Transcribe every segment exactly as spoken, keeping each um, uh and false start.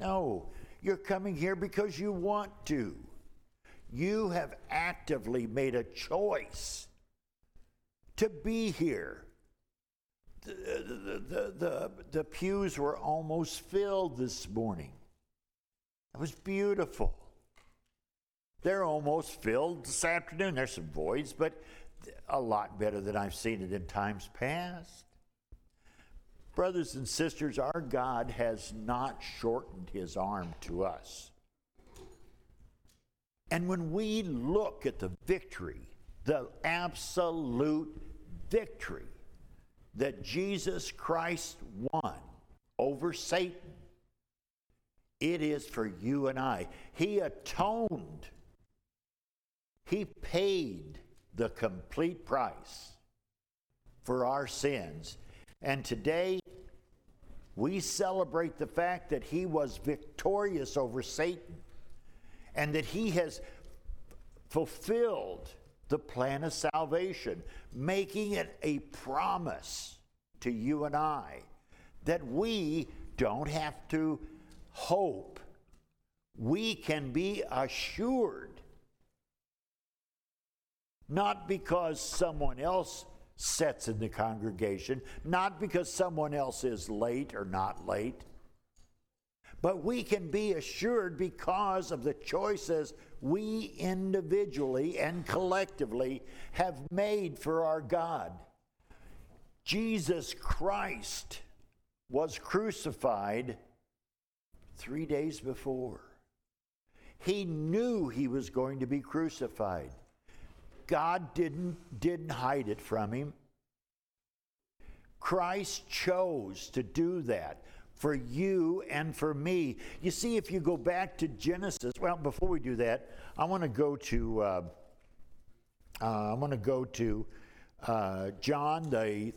No, you're coming here because you want to. You have actively made a choice to be here. The, the, the, the, the pews were almost filled this morning. It was beautiful. They're almost filled this afternoon. There's some voids, but a lot better than I've seen it in times past. Brothers and sisters, our God has not shortened his arm to us. And when we look at the victory, the absolute victory that Jesus Christ won over Satan, it is for you and I. He atoned. He paid the complete price for our sins. And today, we celebrate the fact that he was victorious over Satan and that he has fulfilled the plan of salvation, making it a promise to you and I that we don't have to hope. We can be assured, not because someone else sits in the congregation, not because someone else is late or not late, but we can be assured because of the choices we individually and collectively have made for our God. Jesus Christ was crucified three days before. He knew he was going to be crucified. God didn't, didn't hide it from him. Christ chose to do that for you and for me. You see, if you go back to Genesis, well, before we do that, I want to go to uh, uh, I want to go to uh, John the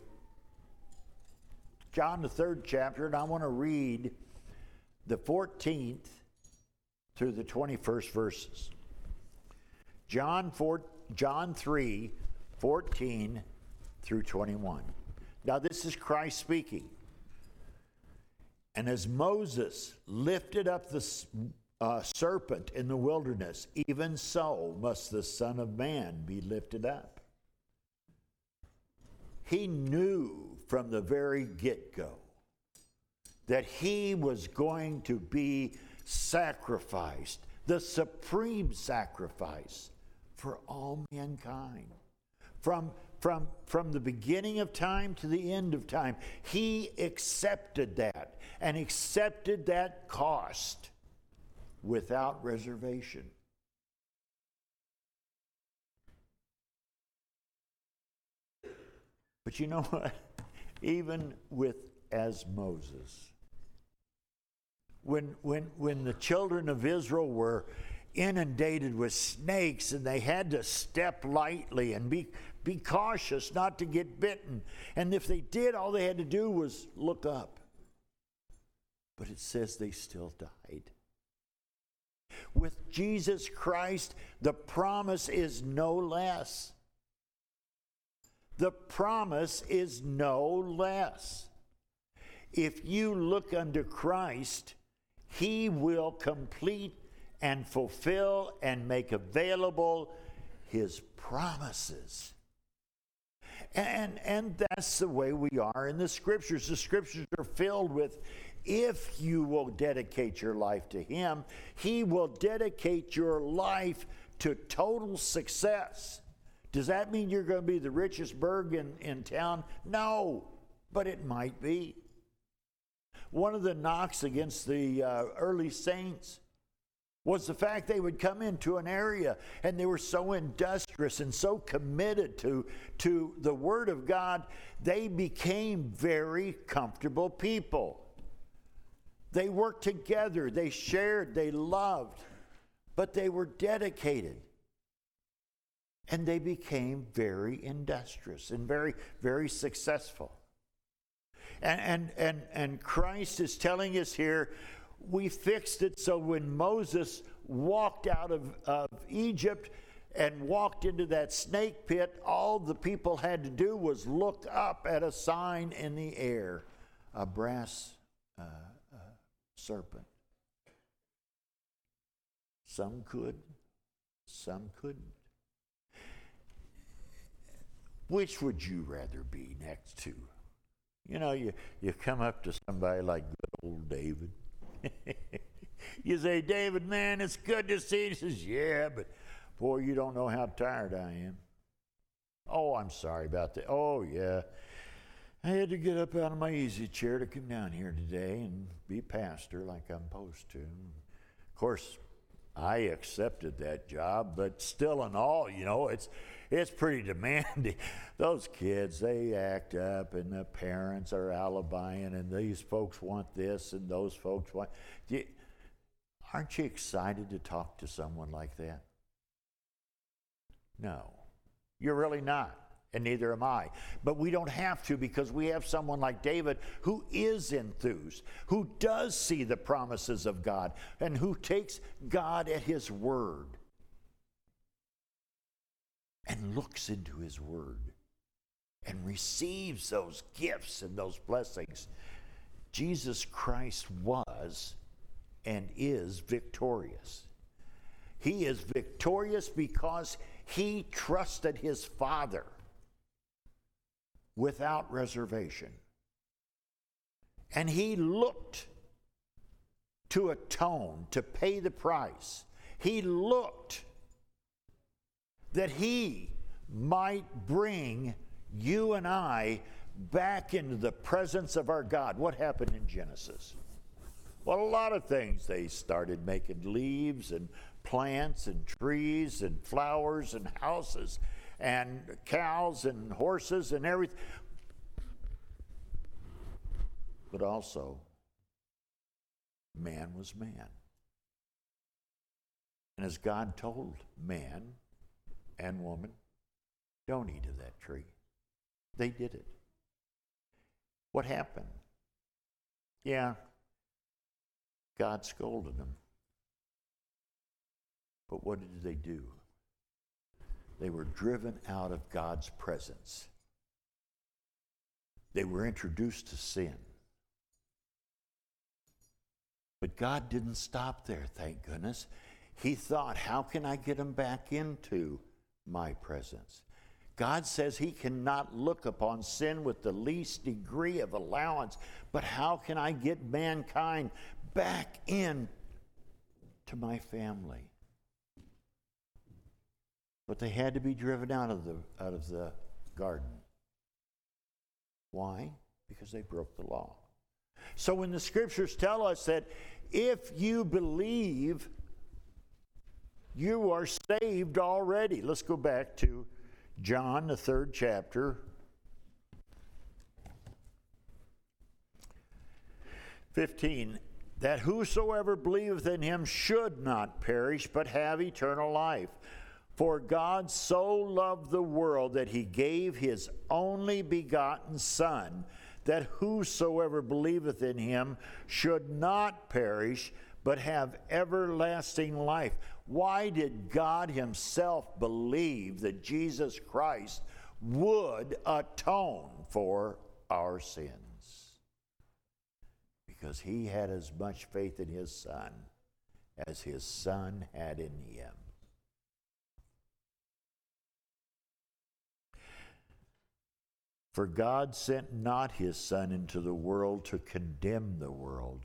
John the third chapter, and I want to read the fourteenth through the twenty-first verses. John four, John three, fourteen through twenty-one. Now this is Christ speaking. And as Moses lifted up the uh, serpent in the wilderness, even so must the Son of Man be lifted up. He knew from the very get-go that he was going to be sacrificed, the supreme sacrifice for all mankind. From, from, from the beginning of time to the end of time, he accepted that and accepted that cost without reservation. But you know what? Even with as Moses, when, when, when the children of Israel were inundated with snakes and they had to step lightly and be, be cautious not to get bitten. And if they did, all they had to do was look up. But it says they still died. With Jesus Christ, the promise is no less. The promise is no less. If you look unto Christ, he will complete and fulfill and make available his promises. And, and that's the way we are in the Scriptures. The Scriptures are filled with, if you will dedicate your life to him, he will dedicate your life to total success. Does that mean you're going to be the richest burg in, in town? No, but it might be. One of the knocks against the uh, early saints was the fact they would come into an area and they were so industrious and so committed to, to the Word of God, they became very comfortable people. They worked together, they shared, they loved, but they were dedicated. And they became very industrious and very, very successful. And, and, and, and Christ is telling us here, we fixed it so when Moses walked out of, of Egypt and walked into that snake pit, all the people had to do was look up at a sign in the air, a brass uh, uh, serpent. Some could, some couldn't. Which would you rather be next to? You know, you, you come up to somebody like good old David. You say, David, man, it's good to see you. He says, yeah, but boy, you don't know how tired I am. Oh, I'm sorry about that. Oh, yeah. I had to get up out of my easy chair to come down here today and be pastor like I'm supposed to. Of course, I accepted that job, but still in all, you know, it's it's pretty demanding. Those kids, they act up, and the parents are alibiing, and these folks want this, and those folks want... You, aren't you excited to talk to someone like that? No, you're really not. And neither am I. But we don't have to, because we have someone like David who is enthused, who does see the promises of God, and who takes God at his word and looks into his word and receives those gifts and those blessings. Jesus Christ was and is victorious. He is victorious because he trusted his Father without reservation. And he looked to atone, to pay the price. He looked that he might bring you and I back into the presence of our God. What happened in Genesis? Well, a lot of things. They started making leaves and plants and trees and flowers and houses and cows and horses and everything. But also, man was man. And as God told man and woman, don't eat of that tree, they did it. What happened? Yeah, God scolded them. But what did they do? They were driven out of God's presence. They were introduced to sin. But God didn't stop there, thank goodness. He thought, how can I get them back into my presence? God says he cannot look upon sin with the least degree of allowance, but how can I get mankind back in to my family? But they had to be driven out of the out of the garden. Why? Because they broke the law. So when the scriptures tell us that if you believe, you are saved already. Let's go back to John, the third chapter. fifteen. That whosoever believeth in him should not perish, but have eternal life. For God so loved the world that he gave his only begotten Son, that whosoever believeth in him should not perish, but have everlasting life. Why did God himself believe that Jesus Christ would atone for our sins? Because he had as much faith in his Son as his Son had in him. For God sent not his Son into the world to condemn the world,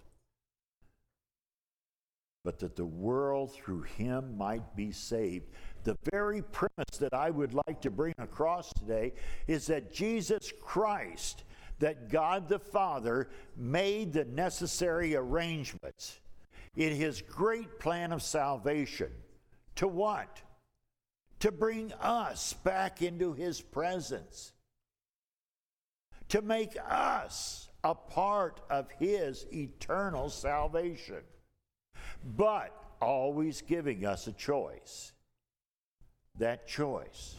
but that the world through him might be saved. The very premise that I would like to bring across today is that Jesus Christ, that God the Father made the necessary arrangements in his great plan of salvation. To what? To bring us back into his presence. To make us a part of his eternal salvation. But always giving us a choice. That choice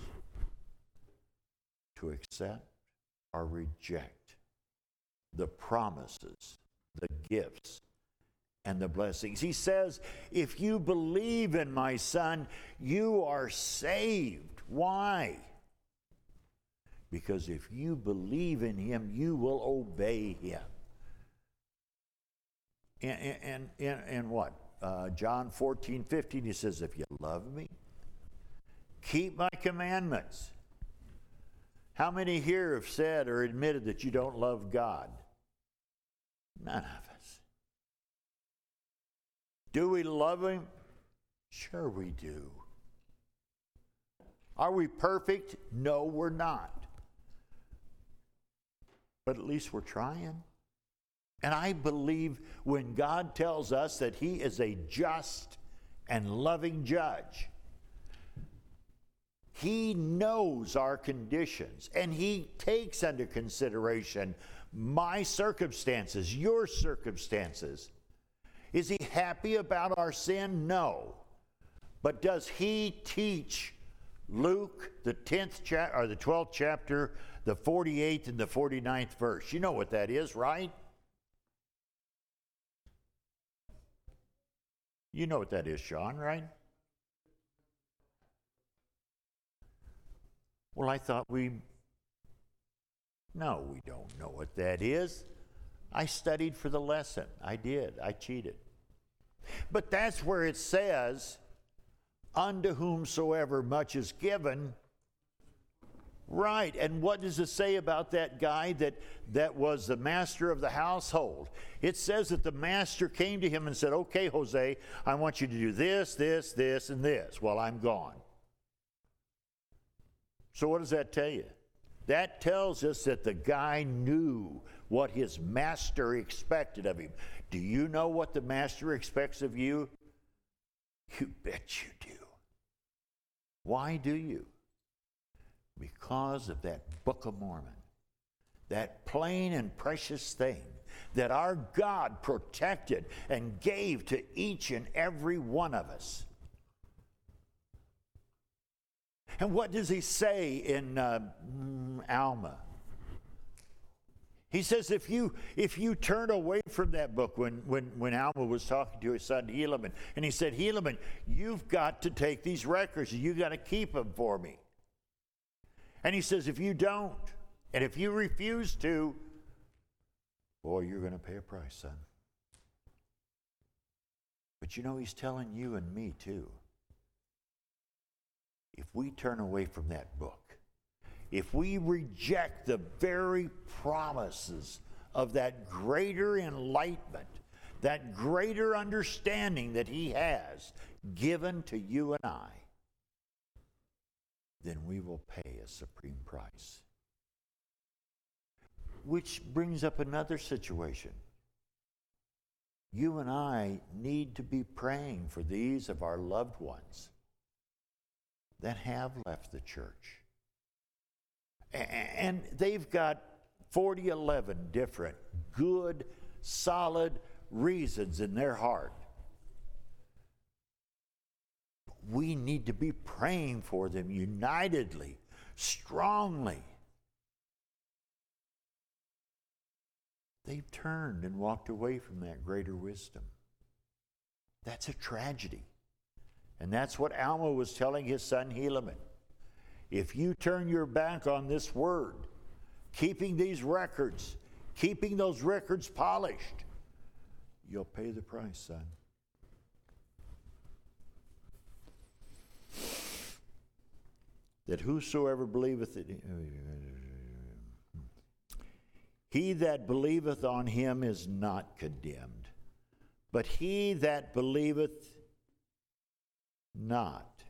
to accept or reject the promises, the gifts, and the blessings. He says, if you believe in my Son, you are saved. Why? Because if you believe in him, you will obey him. And, and, and, and what? uh, John fourteen, fifteen, he says, if you love me, keep my commandments. How many here have said or admitted that you don't love God? None of us. Do we love him? Sure we do. Are we perfect? No, we're not. But at least we're trying. And I believe when God tells us that he is a just and loving judge, he knows our conditions, and he takes under consideration my circumstances, your circumstances. Is he happy about our sin? No. But does he teach Luke, the tenth chapter, or the twelfth chapter, the forty-eighth and the forty-ninth verse? You know what that is, right? You know what that is, Sean, right? Well, I thought we... No, we don't know what that is. I studied for the lesson. I did. I cheated. But that's where it says, unto whomsoever much is given. Right. And what does it say about that guy that, that was the master of the household? It says that the master came to him and said, okay, Jose, I want you to do this, this, this, and this while I'm gone. So what does that tell you? That tells us that the guy knew what his master expected of him. Do you know what the master expects of you? You bet you do. Why do you? Because of that Book of Mormon, that plain and precious thing that our God protected and gave to each and every one of us. And what does he say in uh, Alma? He says, if you if you turn away from that book, when, when, when Alma was talking to his son Helaman, and he said, Helaman, you've got to take these records, and you've got to keep them for me. And he says, if you don't, and if you refuse to, boy, you're going to pay a price, son. But you know, he's telling you and me too. If we turn away from that book, if we reject the very promises of that greater enlightenment, that greater understanding that he has given to you and I, then we will pay a supreme price. Which brings up another situation. You and I need to be praying for these of our loved ones that have left the church. And they've got forty, eleven different good, solid reasons in their heart. We need to be praying for them unitedly, strongly. They've turned and walked away from that greater wisdom. That's a tragedy. And that's what Alma was telling his son Helaman. If you turn your back on this word, keeping these records, keeping those records polished, you'll pay the price, son. That whosoever believeth it, he that believeth on him is not condemned, but he that believeth not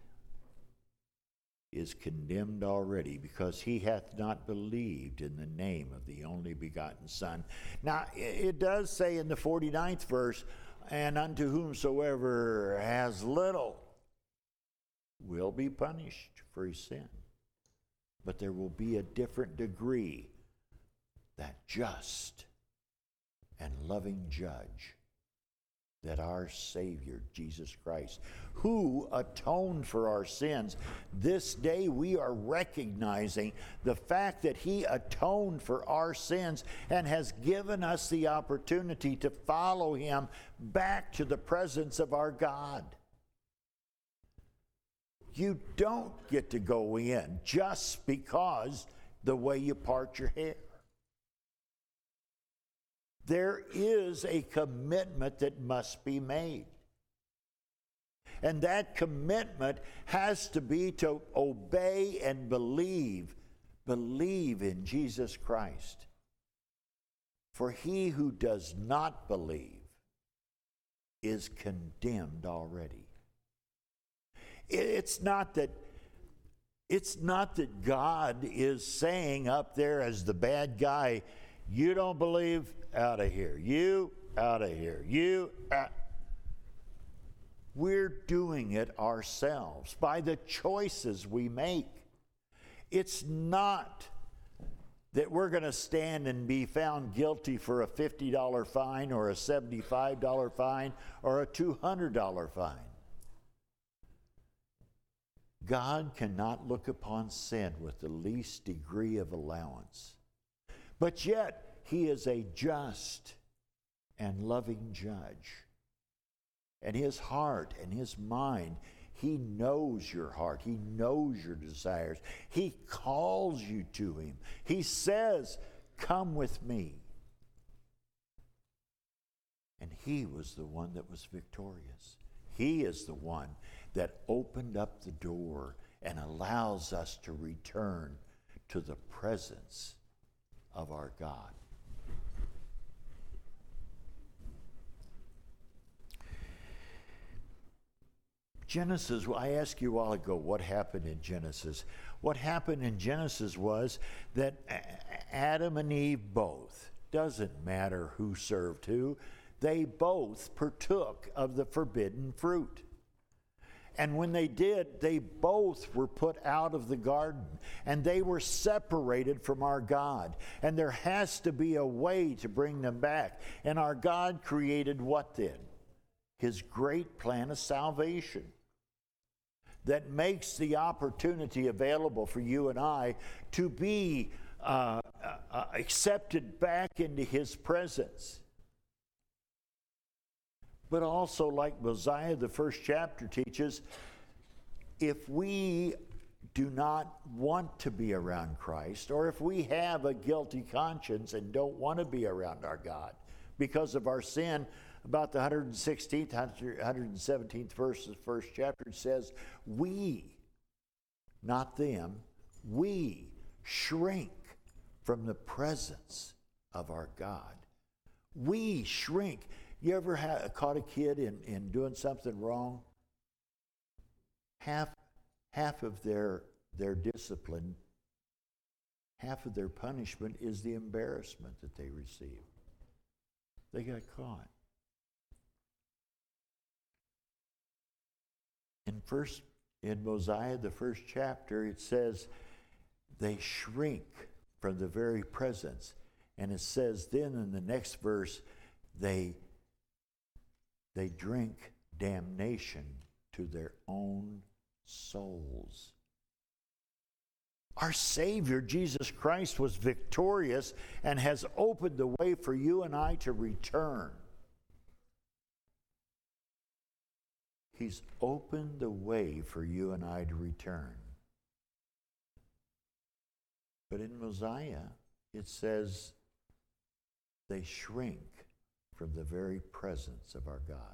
is condemned already, because he hath not believed in the name of the only begotten Son. Now, it does say in the forty-ninth verse, and unto whomsoever has little will be punished for his sin. But there will be a different degree, that just and loving judge, that our Savior, Jesus Christ, who atoned for our sins. This day we are recognizing the fact that he atoned for our sins and has given us the opportunity to follow him back to the presence of our God. You don't get to go in just because the way you part your hair. There is a commitment that must be made. And that commitment has to be to obey and believe. Believe in Jesus Christ. For he who does not believe is condemned already. It's not that It's not that God is saying up there as the bad guy, you don't believe, out of here. You, out of here. You, out. We're doing it ourselves by the choices we make. It's not that we're going to stand and be found guilty for a fifty dollar fine or a seventy-five dollar fine or a two hundred dollar fine. God cannot look upon sin with the least degree of allowance. But yet, he is a just and loving judge. And his heart and his mind, he knows your heart. He knows your desires. He calls you to him. He says, come with me. And he was the one that was victorious. He is the one that opened up the door and allows us to return to the presence of our God. Genesis, I asked you a while ago what happened in Genesis. What happened in Genesis was that Adam and Eve both, doesn't matter who served who, they both partook of the forbidden fruit. And when they did, they both were put out of the garden, and they were separated from our God. And there has to be a way to bring them back. And our God created what then? His great plan of salvation that makes the opportunity available for you and I to be uh, uh, accepted back into his presence. But also, like Mosiah, the first chapter teaches, if we do not want to be around Christ, or if we have a guilty conscience and don't want to be around our God because of our sin, about the one hundred sixteenth, one hundred seventeenth verse of the first chapter says, we, not them, we shrink from the presence of our God. We shrink. You ever had, caught a kid in, in doing something wrong? Half, half of their, their discipline, half of their punishment is the embarrassment that they receive. They got caught. In first, in Mosiah, the first chapter, it says they shrink from the very presence. And it says then in the next verse, they They drink damnation to their own souls. Our Savior, Jesus Christ, was victorious and has opened the way for you and I to return. He's opened the way for you and I to return. But in Mosiah, it says they shrink from the very presence of our God.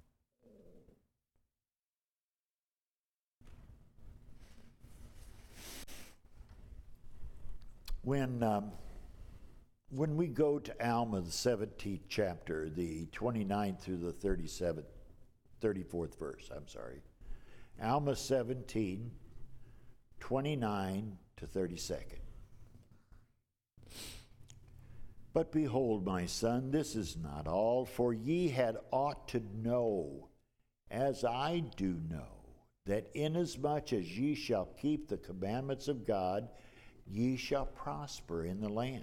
When, um, when we go to Alma, the seventeenth chapter, the twenty-ninth through the thirty-seventh, thirty-fourth verse, I'm sorry. Alma seventeen, twenty-nine to thirty-second. But behold, my son, this is not all, for ye had ought to know, as I do know, that inasmuch as ye shall keep the commandments of God, ye shall prosper in the land.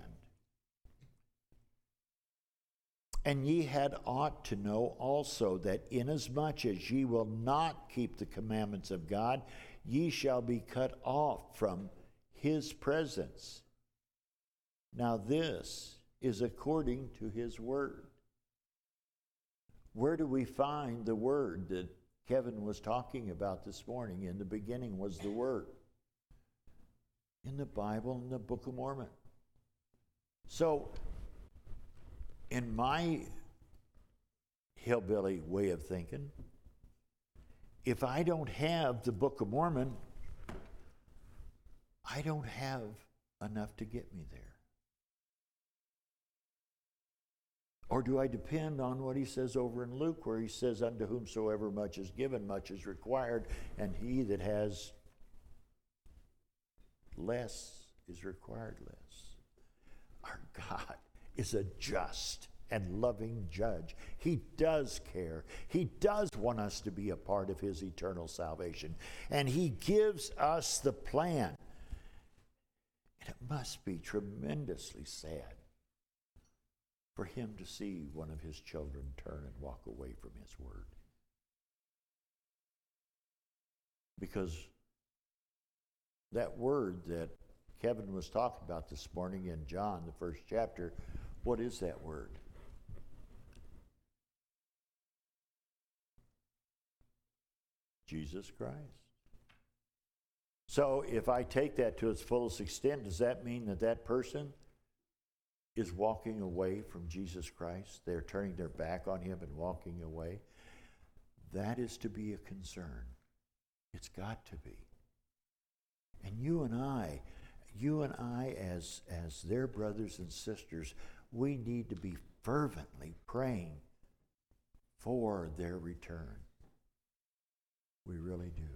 And ye had ought to know also that inasmuch as ye will not keep the commandments of God, ye shall be cut off from his presence. Now this is according to his word. Where do we find the word that Kevin was talking about this morning? In the beginning was the word. In the Bible, in the Book of Mormon. So, in my hillbilly way of thinking, if I don't have the Book of Mormon, I don't have enough to get me there. Or do I depend on what he says over in Luke, where he says, unto whomsoever much is given, much is required, and he that has less is required less. Our God is a just and loving judge. He does care. He does want us to be a part of his eternal salvation. And he gives us the plan. And it must be tremendously sad for him to see one of his children turn and walk away from his word. Because that word that Kevin was talking about this morning in John, the first chapter, what is that word? Jesus Christ. So if I take that to its fullest extent, does that mean that that person is walking away from Jesus Christ? They're turning their back on him and walking away? That is to be a concern. It's got to be. And you and I, you and I as, as their brothers and sisters, we need to be fervently praying for their return. We really do.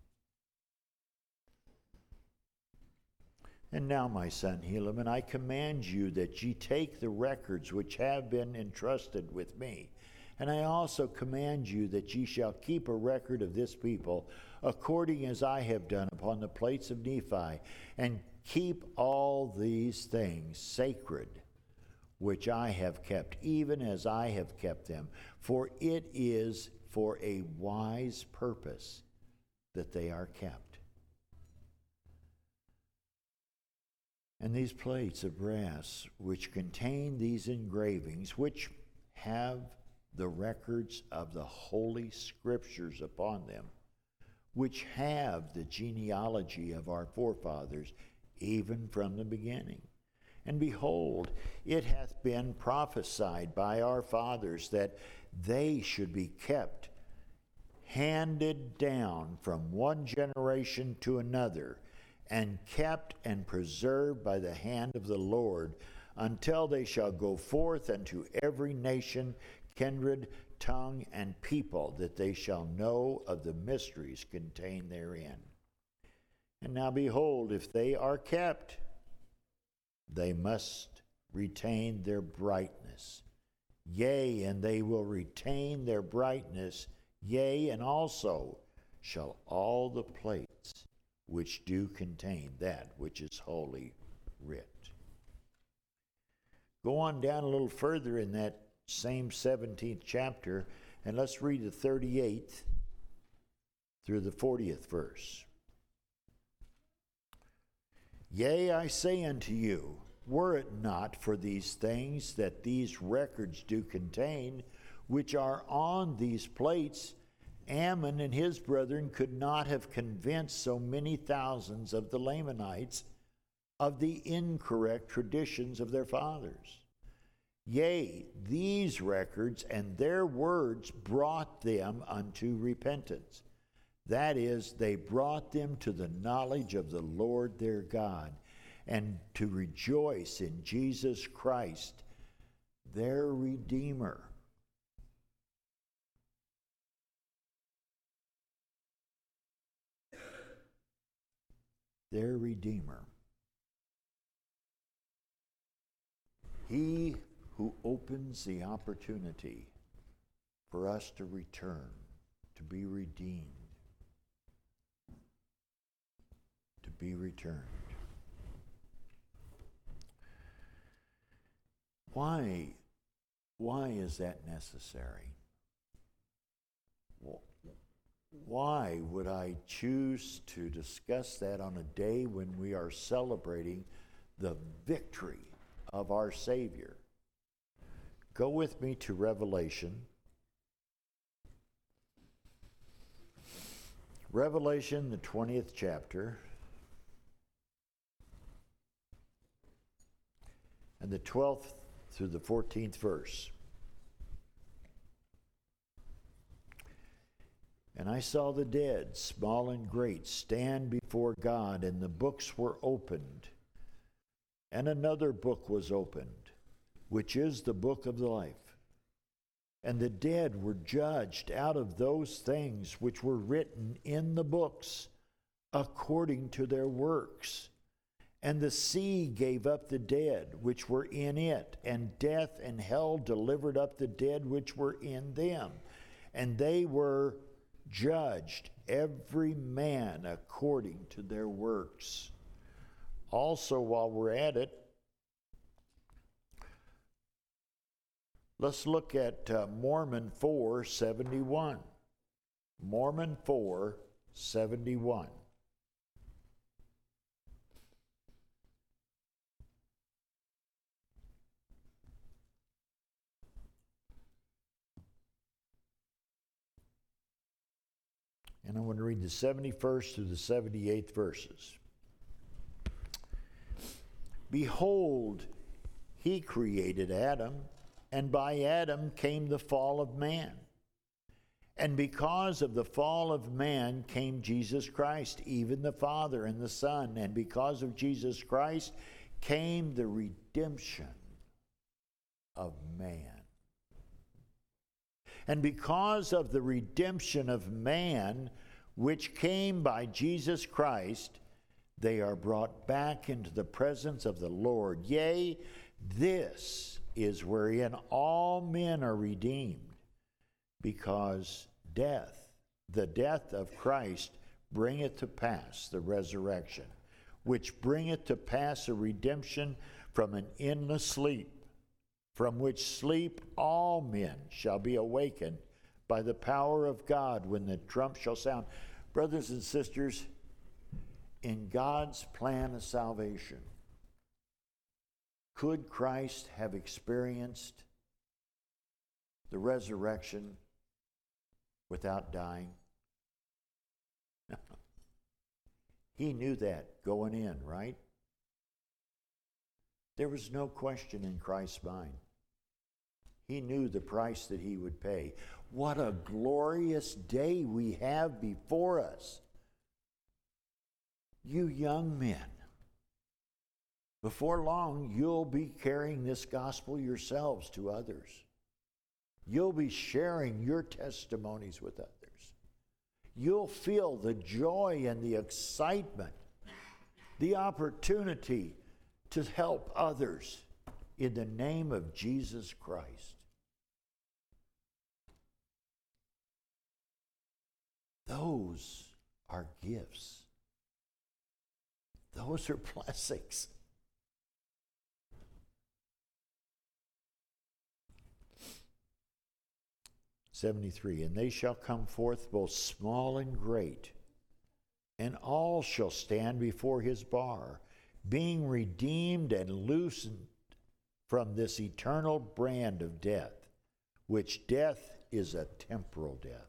And now, my son Helaman, I command you that ye take the records which have been entrusted with me. And I also command you that ye shall keep a record of this people, according as I have done upon the plates of Nephi, and keep all these things sacred, which I have kept, even as I have kept them. For it is for a wise purpose that they are kept. And these plates of brass, which contain these engravings, which have the records of the Holy Scriptures upon them, which have the genealogy of our forefathers, even from the beginning. And behold, it hath been prophesied by our fathers that they should be kept, handed down from one generation to another, and kept and preserved by the hand of the Lord, until they shall go forth unto every nation, kindred, tongue, and people, that they shall know of the mysteries contained therein. And now behold, if they are kept, they must retain their brightness. Yea, and they will retain their brightness. Yea, and also shall all the plates which do contain that which is holy writ. Go on down a little further in that same seventeenth chapter, and let's read the thirty-eighth through the fortieth verse. Yea, I say unto you, were it not for these things that these records do contain, which are on these plates, Ammon and his brethren could not have convinced so many thousands of the Lamanites of the incorrect traditions of their fathers. Yea, these records and their words brought them unto repentance. That is, they brought them to the knowledge of the Lord their God, and to rejoice in Jesus Christ, their Redeemer. Their Redeemer. He who opens the opportunity for us to return, to be redeemed, to be returned. Why, why is that necessary? Why would I choose to discuss that on a day when we are celebrating the victory of our Savior? Go with me to Revelation. Revelation, the twentieth chapter, and the twelfth through the fourteenth verse. And I saw the dead, small and great, stand before God, and the books were opened. And another book was opened, which is the book of the life. And the dead were judged out of those things which were written in the books, according to their works. And the sea gave up the dead which were in it, and death and hell delivered up the dead which were in them. And they were judged, every man according to their works. Also, while we're at it, let's look at uh, Mormon four seventy-one. Mormon four seventy-one. And I want to read the seventy-first through the seventy-eighth verses. Behold, he created Adam, and by Adam came the fall of man. And because of the fall of man came Jesus Christ, even the Father and the Son. And because of Jesus Christ came the redemption of man. And because of the redemption of man, which came by Jesus Christ, they are brought back into the presence of the Lord. Yea, this is wherein all men are redeemed, because death, the death of Christ, bringeth to pass the resurrection, which bringeth to pass a redemption from an endless sleep, from which sleep all men shall be awakened by the power of God when the trump shall sound. Brothers and sisters, in God's plan of salvation, could Christ have experienced the resurrection without dying? No. He knew that going in, right? There was no question in Christ's mind. He knew the price that he would pay. What a glorious day we have before us. You young men, before long, you'll be carrying this gospel yourselves to others. You'll be sharing your testimonies with others. You'll feel the joy and the excitement, the opportunity to help others in the name of Jesus Christ. Those are gifts. Those are blessings. seventy-three, and they shall come forth both small and great, and all shall stand before his bar, being redeemed and loosened from this eternal brand of death, which death is a temporal death.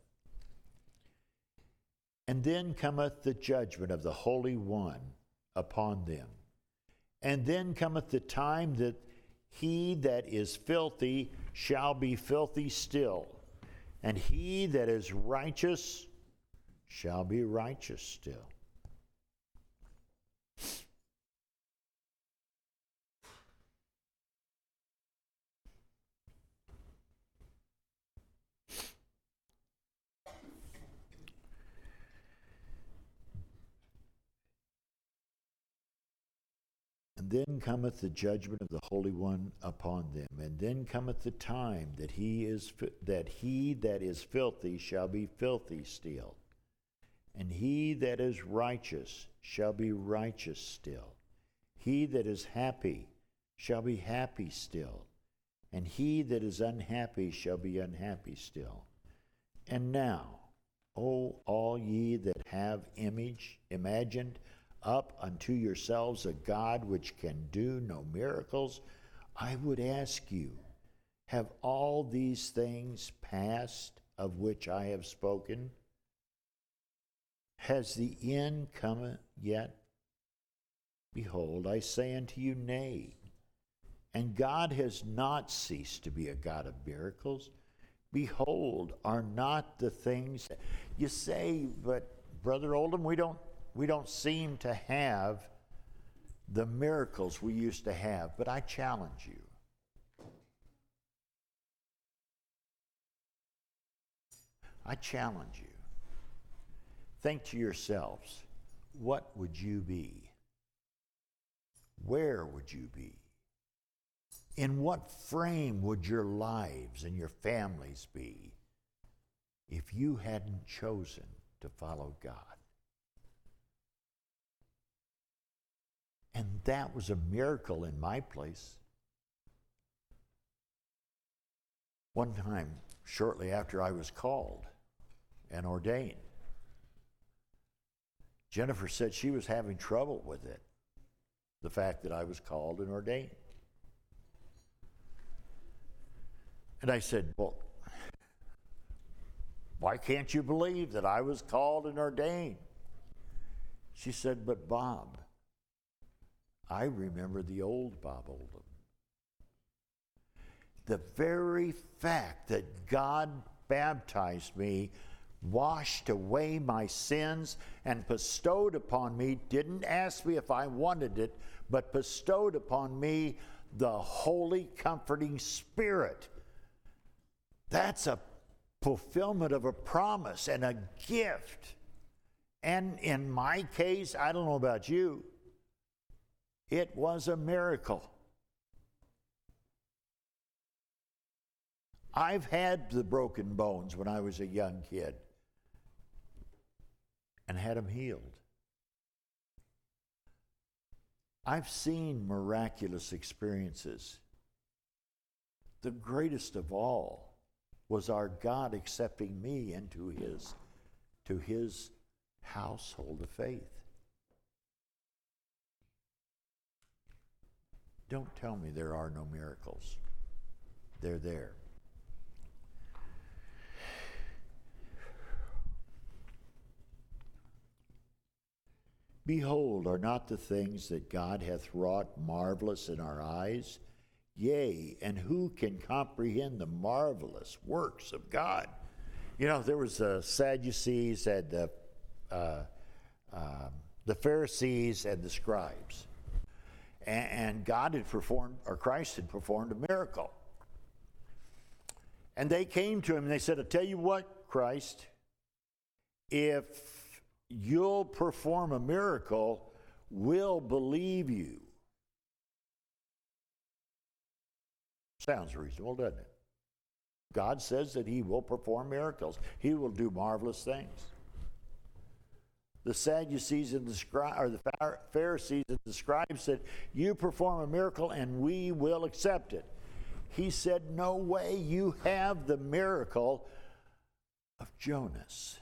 And then cometh the judgment of the Holy One upon them. And then cometh the time that he that is filthy shall be filthy still, and he that is righteous shall be righteous still. And then cometh the judgment of the Holy One upon them. And then cometh the time that he is that he that is filthy shall be filthy still, and he that is righteous shall be righteous still. He that is happy shall be happy still, and he that is unhappy shall be unhappy still. And now, O all ye that have image imagined up unto yourselves a God which can do no miracles, I would ask you, have all these things passed of which I have spoken? Has the end come yet? Behold, I say unto you, nay. And God has not ceased to be a God of miracles, Behold, are not the things you say, but Brother Oldham, we don't we don't seem to have the miracles we used to have. But I challenge you. I challenge you. Think to yourselves, what would you be? Where would you be? In what frame would your lives and your families be if you hadn't chosen to follow God? And that was a miracle in my place. One time, shortly after I was called and ordained, Jennifer said she was having trouble with it, the fact that I was called and ordained. And I said, well, why can't you believe that I was called and ordained? She said, but Bob, I remember the old Bob Oldham. The very fact that God baptized me, washed away my sins, and bestowed upon me, didn't ask me if I wanted it, but bestowed upon me the Holy Comforting Spirit. That's a fulfillment of a promise and a gift. And in my case, I don't know about you, it was a miracle. I've had the broken bones when I was a young kid and had them healed. I've seen miraculous experiences. The greatest of all was our God accepting me into his, to his household of faith. Don't tell me there are no miracles. They're there. Behold, are not the things that God hath wrought marvelous in our eyes? Yea, and who can comprehend the marvelous works of God? You know, there was the Sadducees and the, uh, uh, the Pharisees and the scribes. And, and God had performed, or Christ had performed a miracle. And they came to him and they said, I tell you what, Christ, if you'll perform a miracle, we'll believe you. Sounds reasonable, doesn't it? God says that he will perform miracles. He will do marvelous things. The Sadducees and the scribes, or the Pharisees and the scribes said, you perform a miracle and we will accept it. He said, no way, you have the miracle of Jonas.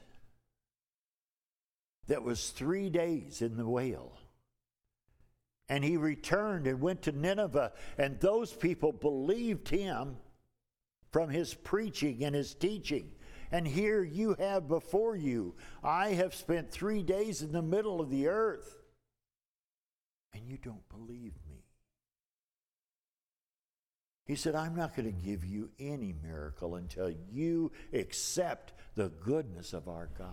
That was three days in the whale. And he returned and went to Nineveh, and those people believed him from his preaching and his teaching. And here you have before you, I have spent three days in the middle of the earth, and you don't believe me. He said, I'm not going to give you any miracle until you accept the goodness of our God.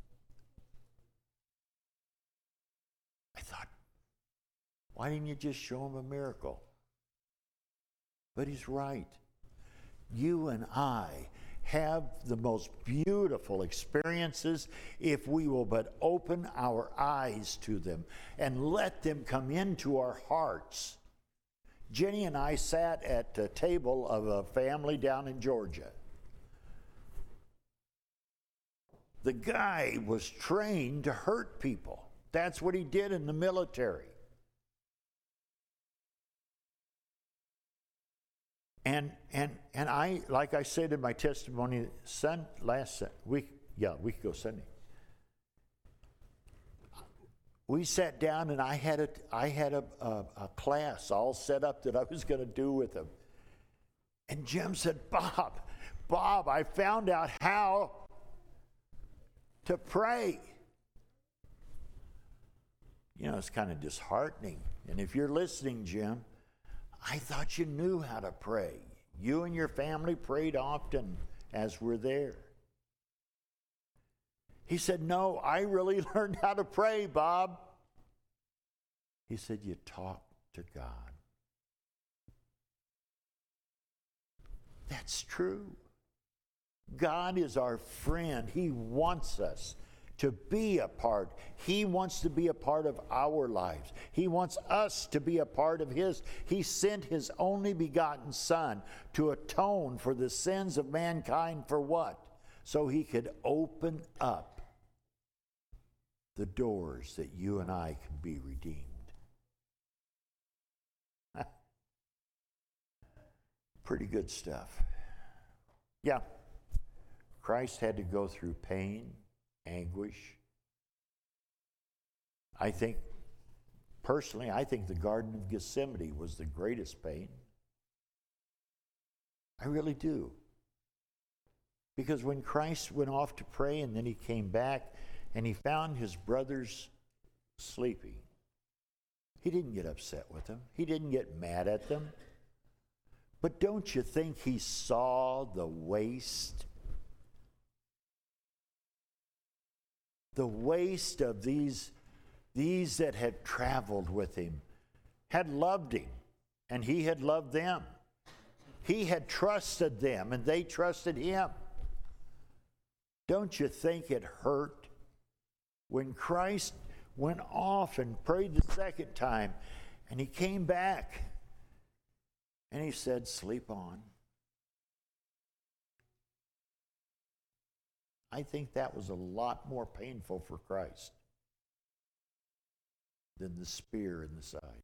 I thought, why didn't you just show him a miracle? But he's right. You and I have the most beautiful experiences if we will but open our eyes to them and let them come into our hearts. Jenny and I sat at the table of a family down in Georgia. The guy was trained to hurt people. That's what he did in the military. And and and I, like I said in my testimony, son, last week, yeah, a week ago Sunday, we sat down and I had a I had a, a, a class all set up that I was going to do with him. And Jim said, Bob, Bob, I found out how to pray. You know, it's kind of disheartening. And if you're listening, Jim, I thought you knew how to pray. You and your family prayed often as we're there. He said, no, I really learned how to pray, Bob. He said, you talk to God. That's true. God is our friend. He wants us to be a part. He wants to be a part of our lives. He wants us to be a part of His. He sent His only begotten Son to atone for the sins of mankind for what? So He could open up the doors that you and I could be redeemed. Pretty good stuff. Yeah. Christ had to go through pain, anguish. I think, personally, I think the Garden of Gethsemane was the greatest pain. I really do. Because when Christ went off to pray and then He came back and He found His brothers sleeping, He didn't get upset with them. He didn't get mad at them. But don't you think He saw the waste? The waste of these, these that had traveled with Him, had loved Him, and He had loved them. He had trusted them, and they trusted Him. Don't you think it hurt when Christ went off and prayed the second time, and He came back, and He said, sleep on. I think that was a lot more painful for Christ than the spear in the side.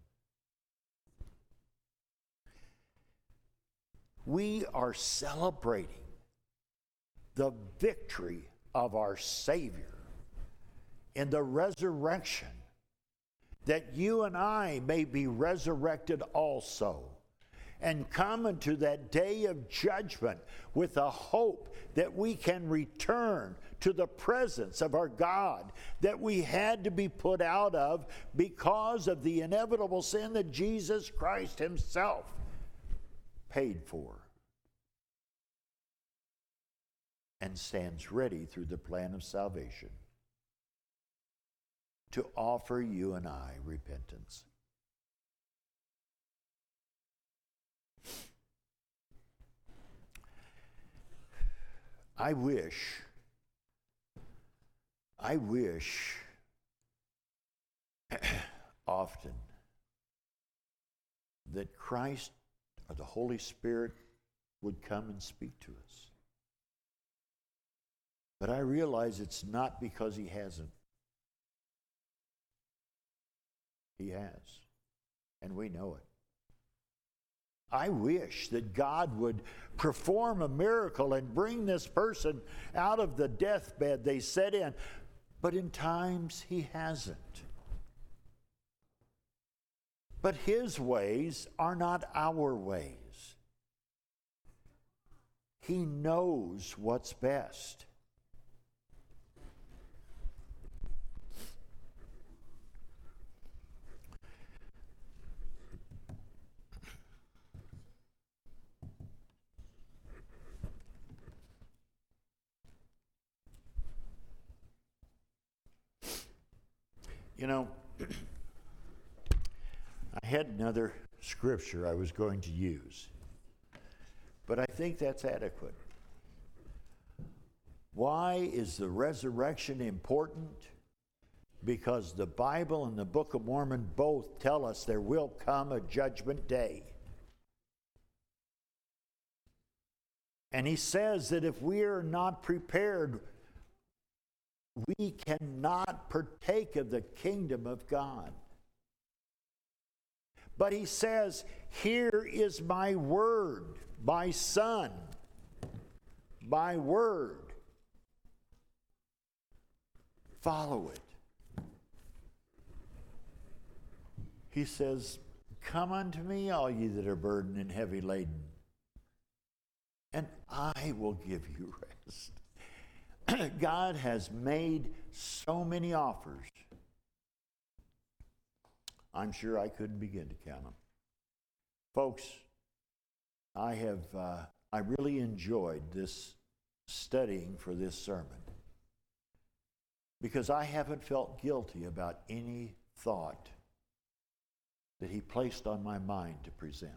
We are celebrating the victory of our Savior in the resurrection, that you and I may be resurrected also, and come into that day of judgment with a hope that we can return to the presence of our God that we had to be put out of because of the inevitable sin that Jesus Christ Himself paid for and stands ready through the plan of salvation to offer you and I repentance. I wish, I wish often that Christ or the Holy Spirit would come and speak to us. But I realize it's not because He hasn't. He has, and we know it. I wish that God would perform a miracle and bring this person out of the deathbed they set in. But in times He hasn't. But His ways are not our ways. He knows what's best. You know, I had another scripture I was going to use, but I think that's adequate. Why is the resurrection important? Because the Bible and the Book of Mormon both tell us there will come a judgment day. And He says that if we are not prepared, we cannot partake of the kingdom of God. But He says, here is my word, my Son, my word. Follow it. He says, come unto me, all ye that are burdened and heavy laden, and I will give you rest. God has made so many offers. I'm sure I couldn't begin to count them. Folks, I have uh, I really enjoyed this studying for this sermon because I haven't felt guilty about any thought that he placed on my mind to present.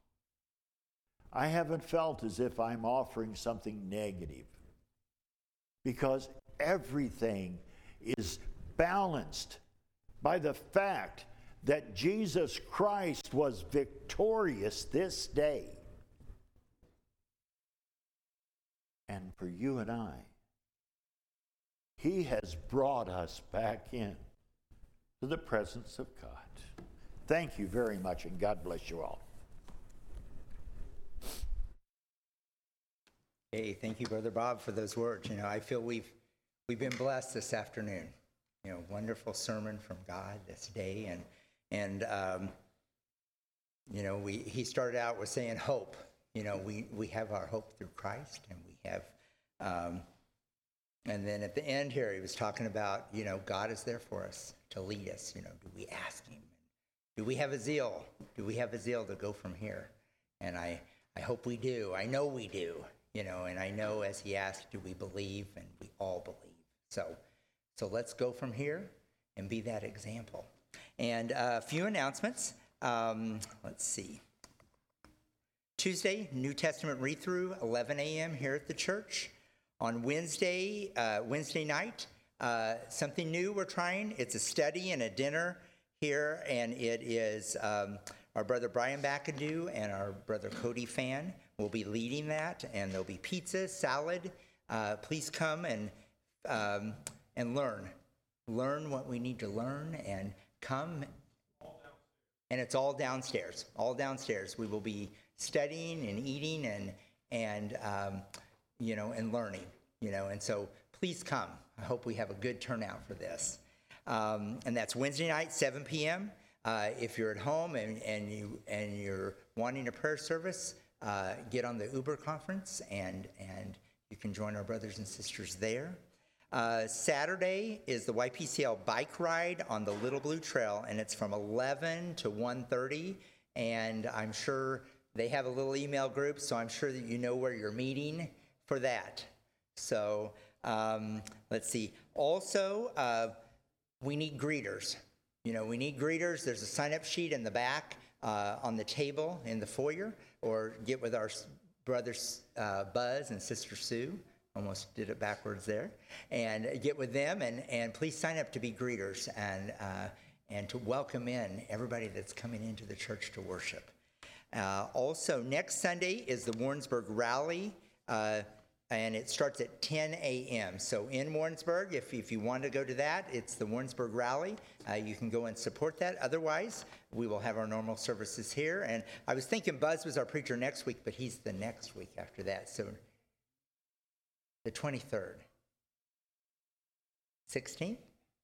I haven't felt as if I'm offering something negative because everything is balanced by the fact that Jesus Christ was victorious this day. And for you and I, he has brought us back in to the presence of God. Thank you very much, and God bless you all. Hey, thank you, Brother Bob, for those words. You know, I feel we've we've been blessed this afternoon. You know, wonderful sermon from God this day, and and um, you know, we he started out with saying hope. You know, we we have our hope through Christ, and we have, um, and then at the end here, he was talking about, you know, God is there for us to lead us. You know, do we ask Him? Do we have a zeal? Do we have a zeal to go from here? And I I hope we do. I know we do. You know, and I know as he asked, do we believe? And we all believe. So, so let's go from here and be that example. And uh, a few announcements. Um, let's see. Tuesday, New Testament read-through, eleven a.m. here at the church. On Wednesday, uh, Wednesday night, uh, something new we're trying. It's a study and a dinner here, and it is um, our brother Brian McAdoo and our brother Cody Fan will be leading that, and there'll be pizza, salad. Uh, please come and um, and learn. Learn what we need to learn, and come. And it's all downstairs. All downstairs. We will be studying and eating and and um, you know and learning. You know, and so please come. I hope we have a good turnout for this. Um, and that's Wednesday night, seven p.m. Uh, if you're at home and, and you and you're wanting a prayer service, uh, get on the Uber conference and and you can join our brothers and sisters there. Uh, Saturday is the Y P C L bike ride on the Little Blue Trail, and it's from eleven to one thirty. And I'm sure they have a little email group, so I'm sure that you know where you're meeting for that. So um, let's see. Also, uh, we need greeters. You know, we need greeters. There's a sign-up sheet in the back uh, on the table in the foyer, or get with our brothers uh, Buzz and Sister Sue. Almost did it backwards there. And get with them, and, and please sign up to be greeters and uh, and to welcome in everybody that's coming into the church to worship. Uh, also, next Sunday is the Warrensburg Rally. Uh, And it starts at ten a.m. So in Warrensburg, if, if you want to go to that, it's the Warrensburg Rally. Uh, you can go and support that. Otherwise, we will have our normal services here. And I was thinking Buzz was our preacher next week, but he's the next week after that. So the twenty-third. sixteenth?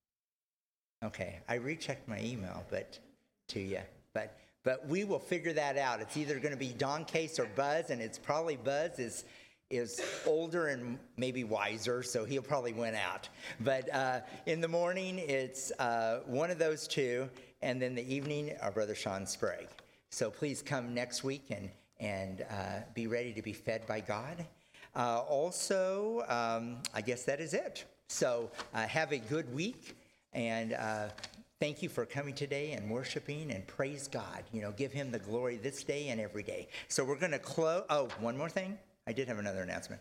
Okay, I rechecked my email but to you. But, but we will figure that out. It's either going to be Don Case or Buzz, and it's probably Buzz is... is older and maybe wiser, so he'll probably win out. But uh, in the morning, it's uh, one of those two, and then the evening, our brother Sean Sprague. So please come next week and, and uh, be ready to be fed by God. Uh, also, um, I guess that is it. So uh, have a good week, and uh, thank you for coming today and worshiping, and praise God. You know, give him the glory this day and every day. So we're going to close. Oh, one more thing. I did have another announcement.